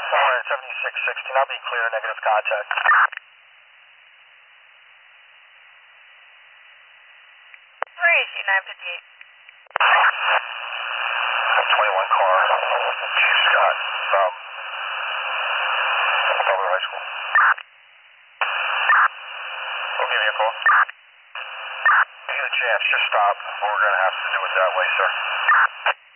Alright, 7616, I'll be clear, negative contact. Where is you, 958? 21 car, Chief Scott, from Bellevue High School. We'll give you a call. If you get a chance, just stop. We're going to have to do it that way, sir.